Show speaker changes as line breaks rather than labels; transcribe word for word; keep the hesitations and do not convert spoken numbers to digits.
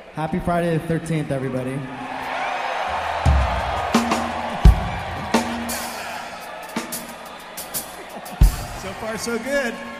Happy Friday the thirteenth, everybody.
So far, so good.